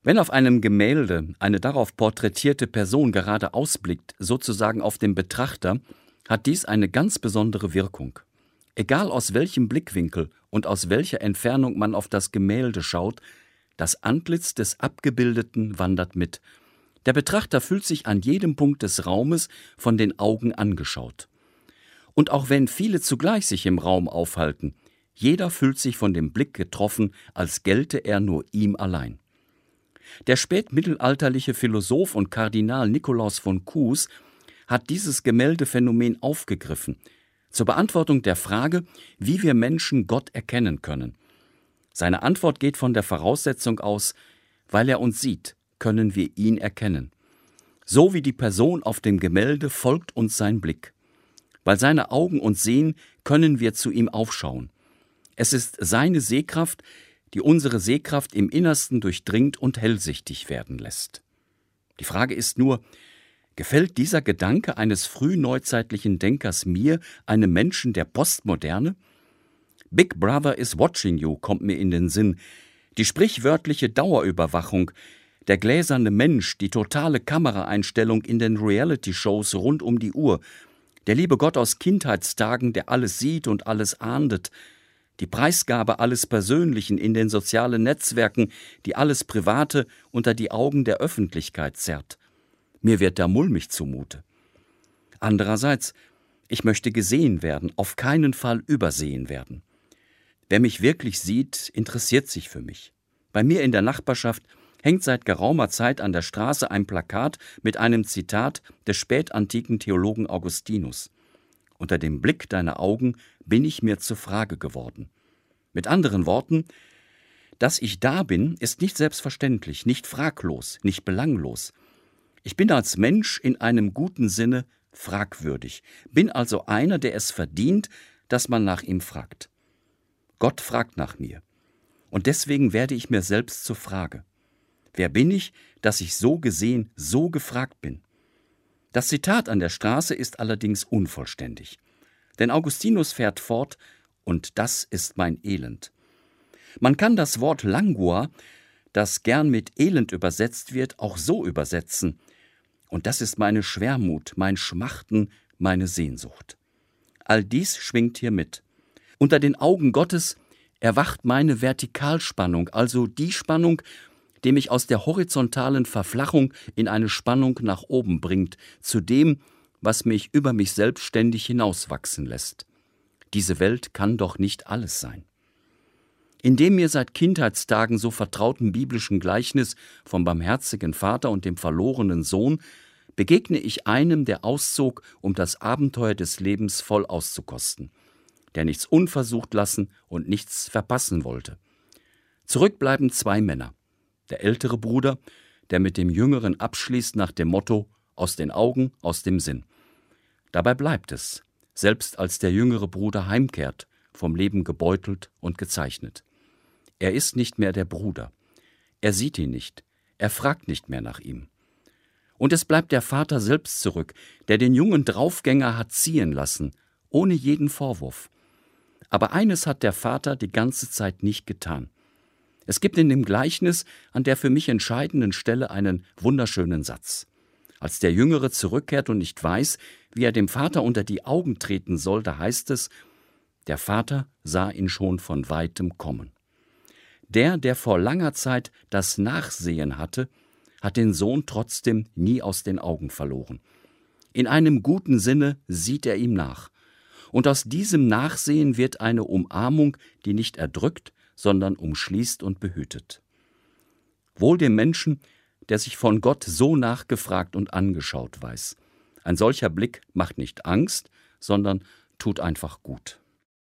Wenn auf einem Gemälde eine darauf porträtierte Person gerade ausblickt, sozusagen auf den Betrachter, hat dies eine ganz besondere Wirkung. Egal aus welchem Blickwinkel und aus welcher Entfernung man auf das Gemälde schaut, das Antlitz des Abgebildeten wandert mit. Der Betrachter fühlt sich an jedem Punkt des Raumes von den Augen angeschaut. Und auch wenn viele zugleich sich im Raum aufhalten, jeder fühlt sich von dem Blick getroffen, als gelte er nur ihm allein. Der spätmittelalterliche Philosoph und Kardinal Nikolaus von Kues hat dieses Gemäldephänomen aufgegriffen, zur Beantwortung der Frage, wie wir Menschen Gott erkennen können. Seine Antwort geht von der Voraussetzung aus, weil er uns sieht, können wir ihn erkennen. So wie die Person auf dem Gemälde folgt uns sein Blick. Weil seine Augen uns sehen, können wir zu ihm aufschauen. Es ist seine Sehkraft, die unsere Sehkraft im Innersten durchdringt und hellsichtig werden lässt. Die Frage ist nur, gefällt dieser Gedanke eines frühneuzeitlichen Denkers mir, einem Menschen der Postmoderne? Big Brother is watching you kommt mir in den Sinn. Die sprichwörtliche Dauerüberwachung, der gläserne Mensch, die totale Kameraeinstellung in den Reality-Shows rund um die Uhr, der liebe Gott aus Kindheitstagen, der alles sieht und alles ahndet, die Preisgabe alles Persönlichen in den sozialen Netzwerken, die alles Private unter die Augen der Öffentlichkeit zerrt. Mir wird da mulmig zumute. Andererseits, ich möchte gesehen werden, auf keinen Fall übersehen werden. Wer mich wirklich sieht, interessiert sich für mich. Bei mir in der Nachbarschaft hängt seit geraumer Zeit an der Straße ein Plakat mit einem Zitat des spätantiken Theologen Augustinus. Unter dem Blick deiner Augen bin ich mir zur Frage geworden. Mit anderen Worten, dass ich da bin, ist nicht selbstverständlich, nicht fraglos, nicht belanglos. Ich bin als Mensch in einem guten Sinne fragwürdig, bin also einer, der es verdient, dass man nach ihm fragt. Gott fragt nach mir. Und deswegen werde ich mir selbst zur Frage. Wer bin ich, dass ich so gesehen, so gefragt bin? Das Zitat an der Straße ist allerdings unvollständig. Denn Augustinus fährt fort, und das ist mein Elend. Man kann das Wort Langua, das gern mit Elend übersetzt wird, auch so übersetzen. Und das ist meine Schwermut, mein Schmachten, meine Sehnsucht. All dies schwingt hier mit. Unter den Augen Gottes erwacht meine Vertikalspannung, also die Spannung, die mich aus der horizontalen Verflachung in eine Spannung nach oben bringt, zu dem, was mich über mich selbst ständig hinauswachsen lässt. Diese Welt kann doch nicht alles sein. In dem mir seit Kindheitstagen so vertrauten biblischen Gleichnis vom barmherzigen Vater und dem verlorenen Sohn begegne ich einem, der auszog, um das Abenteuer des Lebens voll auszukosten, der nichts unversucht lassen und nichts verpassen wollte. Zurück bleiben zwei Männer. Der ältere Bruder, der mit dem Jüngeren abschließt nach dem Motto »aus den Augen, aus dem Sinn«. Dabei bleibt es, selbst als der jüngere Bruder heimkehrt, vom Leben gebeutelt und gezeichnet. Er ist nicht mehr der Bruder. Er sieht ihn nicht. Er fragt nicht mehr nach ihm. Und es bleibt der Vater selbst zurück, der den jungen Draufgänger hat ziehen lassen, ohne jeden Vorwurf. Aber eines hat der Vater die ganze Zeit nicht getan. Es gibt in dem Gleichnis an der für mich entscheidenden Stelle einen wunderschönen Satz. Als der Jüngere zurückkehrt und nicht weiß, wie er dem Vater unter die Augen treten soll, da heißt es, der Vater sah ihn schon von weitem kommen. Der vor langer Zeit das Nachsehen hatte, hat den Sohn trotzdem nie aus den Augen verloren. In einem guten Sinne sieht er ihm nach. Und aus diesem Nachsehen wird eine Umarmung, die nicht erdrückt, sondern umschließt und behütet. Wohl dem Menschen, der sich von Gott so nachgefragt und angeschaut weiß. Ein solcher Blick macht nicht Angst, sondern tut einfach gut.